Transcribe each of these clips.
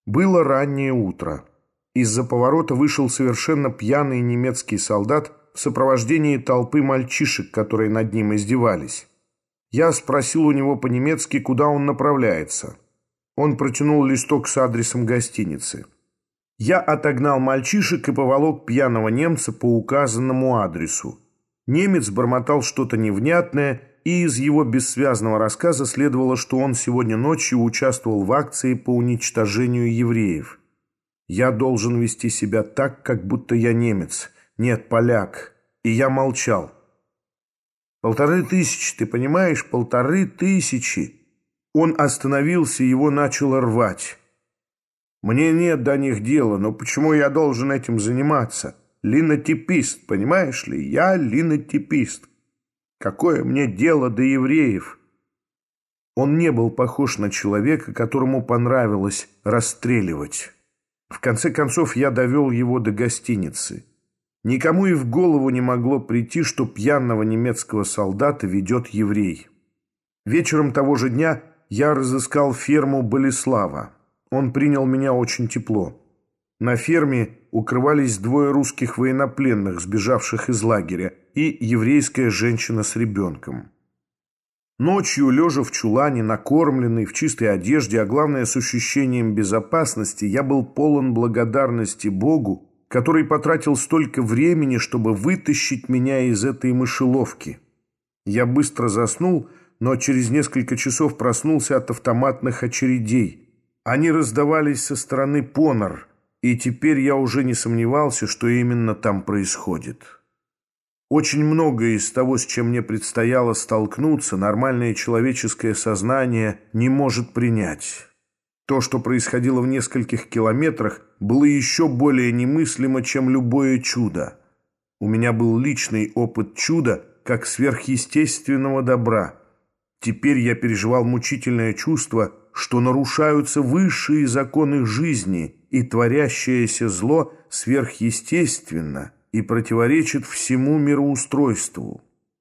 Было раннее утро. Из-за поворота вышел совершенно пьяный немецкий солдат в сопровождении толпы мальчишек, которые над ним издевались. Я спросил у него по-немецки, куда он направляется. Он протянул листок с адресом гостиницы. Я отогнал мальчишек и поволок пьяного немца по указанному адресу. Немец бормотал что-то невнятное, и из его бессвязного рассказа следовало, что он сегодня ночью участвовал в акции по уничтожению евреев. Я должен вести себя так, как будто я немец, нет, поляк, и я молчал. 1500, ты понимаешь, 1500. Он остановился, его начало рвать. Мне нет до них дела, но почему я должен этим заниматься? Линотипист, понимаешь ли? Я линотипист. Какое мне дело до евреев? Он не был похож на человека, которому понравилось расстреливать. В конце концов, я довел его до гостиницы. Никому и в голову не могло прийти, что пьяного немецкого солдата ведет еврей. Вечером того же дня я разыскал ферму Болеслава. Он принял меня очень тепло. На ферме укрывались двое русских военнопленных, сбежавших из лагеря, и еврейская женщина с ребенком. Ночью, лежа в чулане, накормленный, в чистой одежде, а главное, с ощущением безопасности, я был полон благодарности Богу, который потратил столько времени, чтобы вытащить меня из этой мышеловки. Я быстро заснул, но через несколько часов проснулся от автоматных очередей. Они раздавались со стороны Понар, и теперь я уже не сомневался, что именно там происходит. Очень многое из того, с чем мне предстояло столкнуться, нормальное человеческое сознание не может принять. То, что происходило в нескольких километрах, было еще более немыслимо, чем любое чудо. У меня был личный опыт чуда, как сверхъестественного добра. Теперь я переживал мучительное чувство, что нарушаются высшие законы жизни, и творящееся зло сверхъестественно и противоречит всему мироустройству.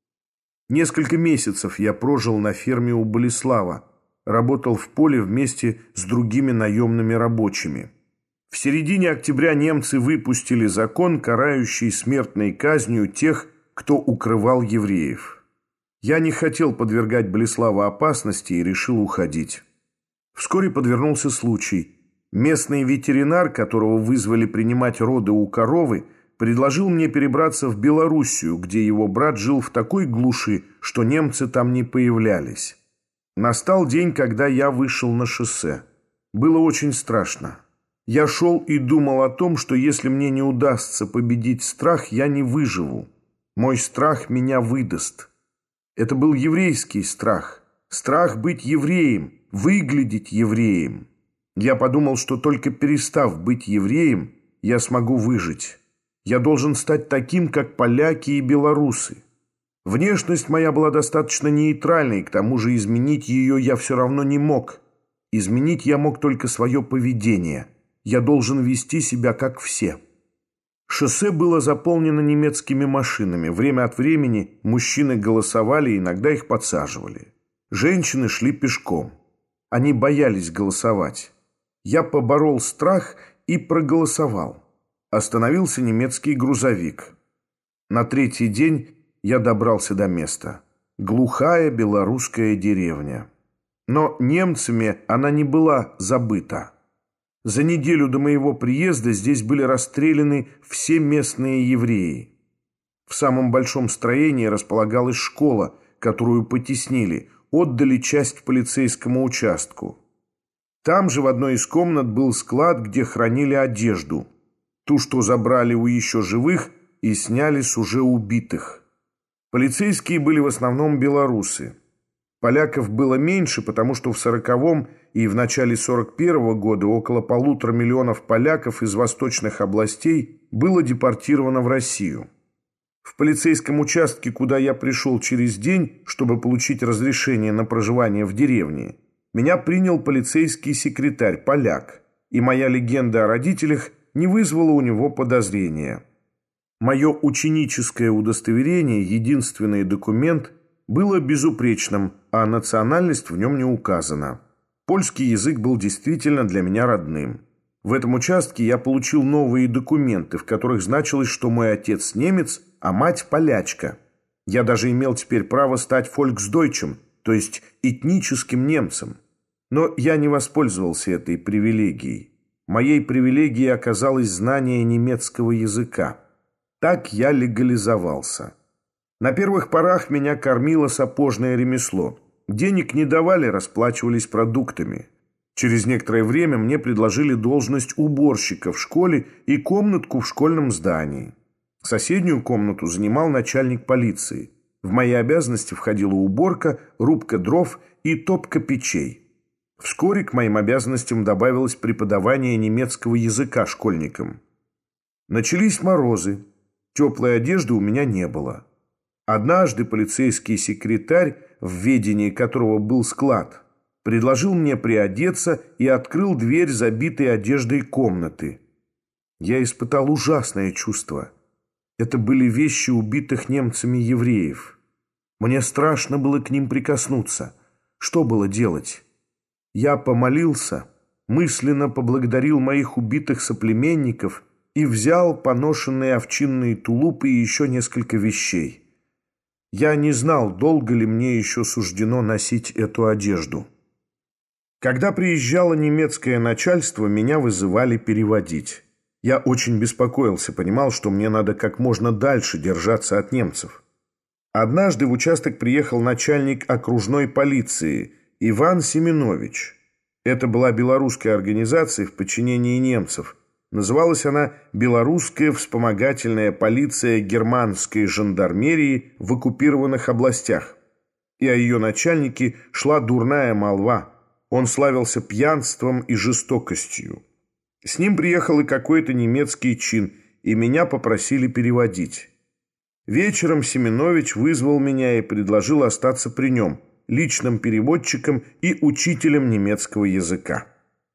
Несколько месяцев я прожил на ферме у Болеслава, работал в поле вместе с другими наемными рабочими. В середине октября немцы выпустили закон, карающий смертной казнью тех, кто укрывал евреев. Я не хотел подвергать Болеслава опасности и решил уходить. Вскоре подвернулся случай. Местный ветеринар, которого вызвали принимать роды у коровы, предложил мне перебраться в Белоруссию, где его брат жил в такой глуши, что немцы там не появлялись. Настал день, когда я вышел на шоссе. Было очень страшно. Я шел и думал о том, что если мне не удастся победить страх, я не выживу. Мой страх меня выдаст. Это был еврейский страх. Страх быть евреем, выглядеть евреем. Я подумал, что только перестав быть евреем, я смогу выжить. Я должен стать таким, как поляки и белорусы. Внешность моя была достаточно нейтральной, к тому же изменить ее я все равно не мог. Изменить я мог только свое поведение. Я должен вести себя, как все. Шоссе было заполнено немецкими машинами. Время от времени мужчины голосовали, иногда их подсаживали. Женщины шли пешком. Они боялись голосовать. Я поборол страх и проголосовал. Остановился немецкий грузовик. На третий день я добрался до места. Глухая белорусская деревня. Но немцами она не была забыта. За неделю до моего приезда здесь были расстреляны все местные евреи. В самом большом строении располагалась школа, которую потеснили, отдали часть полицейскому участку. Там же в одной из комнат был склад, где хранили одежду. Ту, что забрали у еще живых и сняли с уже убитых. Полицейские были в основном белорусы. Поляков было меньше, потому что в 40-м и в начале 41-го года около 1,5 миллиона поляков из восточных областей было депортировано в Россию. В полицейском участке, куда я пришел через день, чтобы получить разрешение на проживание в деревне, меня принял полицейский секретарь, поляк, и моя легенда о родителях не вызвала у него подозрения. Мое ученическое удостоверение, единственный документ, было безупречным, а национальность в нем не указана. Польский язык был действительно для меня родным. В этом участке я получил новые документы, в которых значилось, что мой отец немец, а мать полячка. Я даже имел теперь право стать фольксдойчем, то есть этническим немцем. Но я не воспользовался этой привилегией. Моей привилегией оказалось знание немецкого языка. Так я легализовался. На первых порах меня кормило сапожное ремесло. Денег не давали, расплачивались продуктами. Через некоторое время мне предложили должность уборщика в школе и комнатку в школьном здании. Соседнюю комнату занимал начальник полиции. В мои обязанности входила уборка, рубка дров и топка печей. Вскоре к моим обязанностям добавилось преподавание немецкого языка школьникам. Начались морозы. Теплой одежды у меня не было. Однажды полицейский секретарь, в ведении которого был склад, предложил мне приодеться и открыл дверь забитой одеждой комнаты. Я испытал ужасное чувство. Это были вещи убитых немцами евреев. Мне страшно было к ним прикоснуться. Что было делать? Я помолился, мысленно поблагодарил моих убитых соплеменников и взял поношенные овчинные тулупы и еще несколько вещей. Я не знал, долго ли мне еще суждено носить эту одежду. Когда приезжало немецкое начальство, меня вызывали переводить. Я очень беспокоился, понимал, что мне надо как можно дальше держаться от немцев. Однажды в участок приехал начальник окружной полиции Иван Семенович. Это была белорусская организация в подчинении немцев. Называлась она «Белорусская вспомогательная полиция германской жандармерии в оккупированных областях». И о ее начальнике шла дурная молва. Он славился пьянством и жестокостью. С ним приехал и какой-то немецкий чин, и меня попросили переводить. Вечером Семенович вызвал меня и предложил остаться при нем, личным переводчиком и учителем немецкого языка.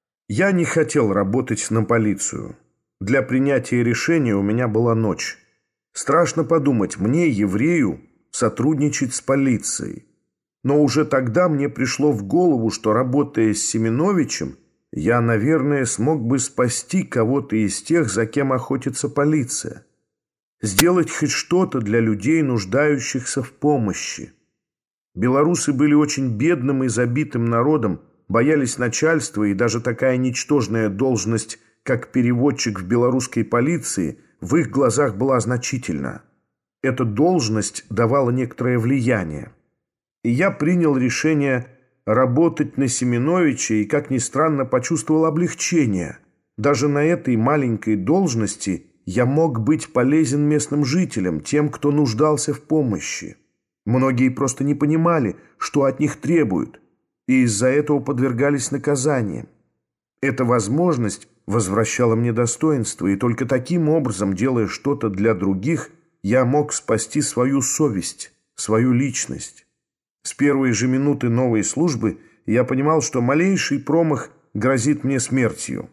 Я не хотел работать на полицию. Для принятия решения у меня была ночь. Страшно подумать, мне, еврею, сотрудничать с полицией. Но уже тогда мне пришло в голову, что, работая с Семеновичем, я, наверное, смог бы спасти кого-то из тех, за кем охотится полиция. Сделать хоть что-то для людей, нуждающихся в помощи. Белорусы были очень бедным и забитым народом, боялись начальства, и даже такая ничтожная должность, как переводчик в белорусской полиции, в их глазах была значительна. Эта должность давала некоторое влияние. И я принял решение работать на Семеновича и, как ни странно, почувствовал облегчение. Даже на этой маленькой должности я мог быть полезен местным жителям, тем, кто нуждался в помощи. Многие просто не понимали, что от них требуют, и из-за этого подвергались наказаниям. Эта возможность возвращала мне достоинство, и только таким образом, делая что-то для других, я мог спасти свою совесть, свою личность. С первой же минуты новой службы я понимал, что малейший промах грозит мне смертью.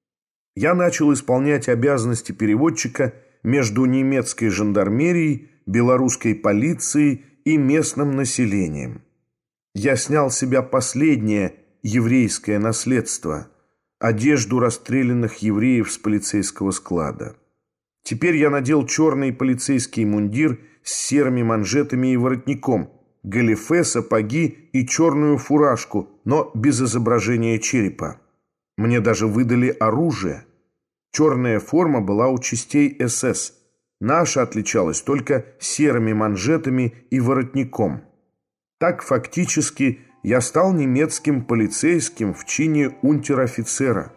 Я начал исполнять обязанности переводчика между немецкой жандармерией, белорусской полицией и местным населением. Я снял с себя последнее еврейское наследство – одежду расстрелянных евреев с полицейского склада. Теперь я надел черный полицейский мундир с серыми манжетами и воротником, галифе, сапоги и черную фуражку, но без изображения черепа. Мне даже выдали оружие. Черная форма была у частей СС. Наша отличалась только серыми манжетами и воротником. Так фактически я стал немецким полицейским в чине унтер-офицера.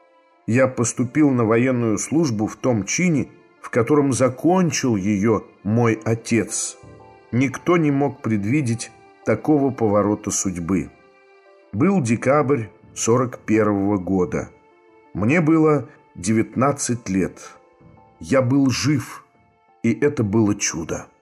Я поступил на военную службу в том чине, в котором закончил ее мой отец. Никто не мог предвидеть такого поворота судьбы. Был декабрь 41 года. Мне было 19 лет. Я был жив, и это было чудо.